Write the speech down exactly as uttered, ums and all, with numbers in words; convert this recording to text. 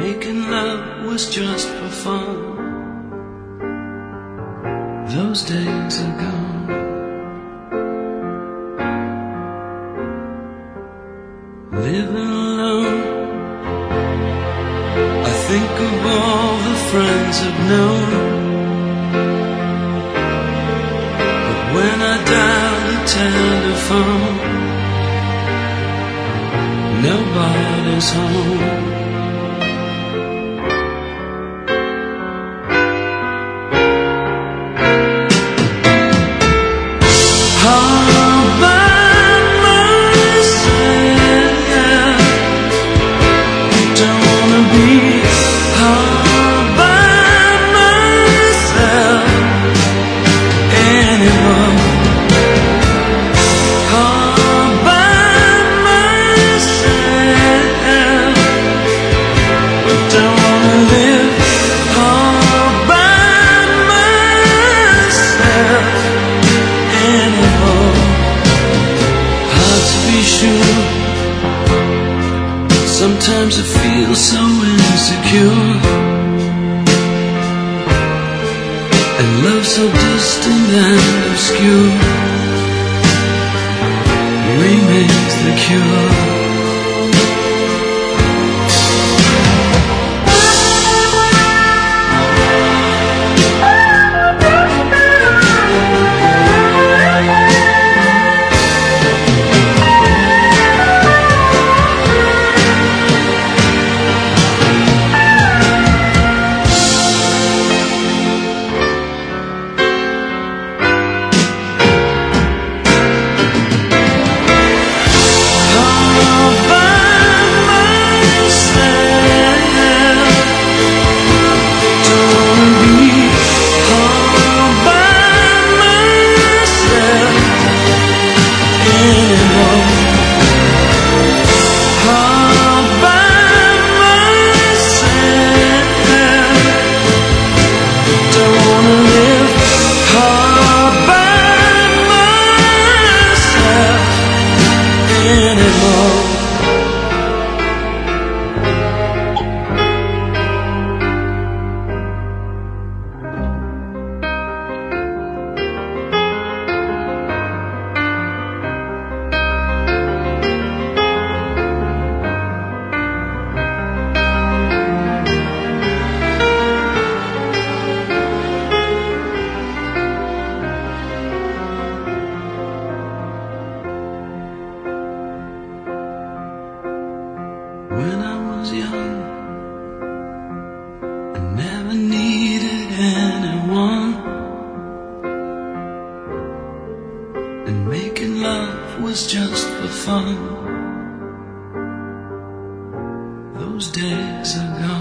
making love was just for fun. Those days are gone. Living alone, I think of all the friends I've known. But when I dial the telephone, nobody's home. Sometimes I feel so insecure, and love so distant and obscure remains the cure. When I was young, I never needed anyone, and making love was just for fun. Those days are gone.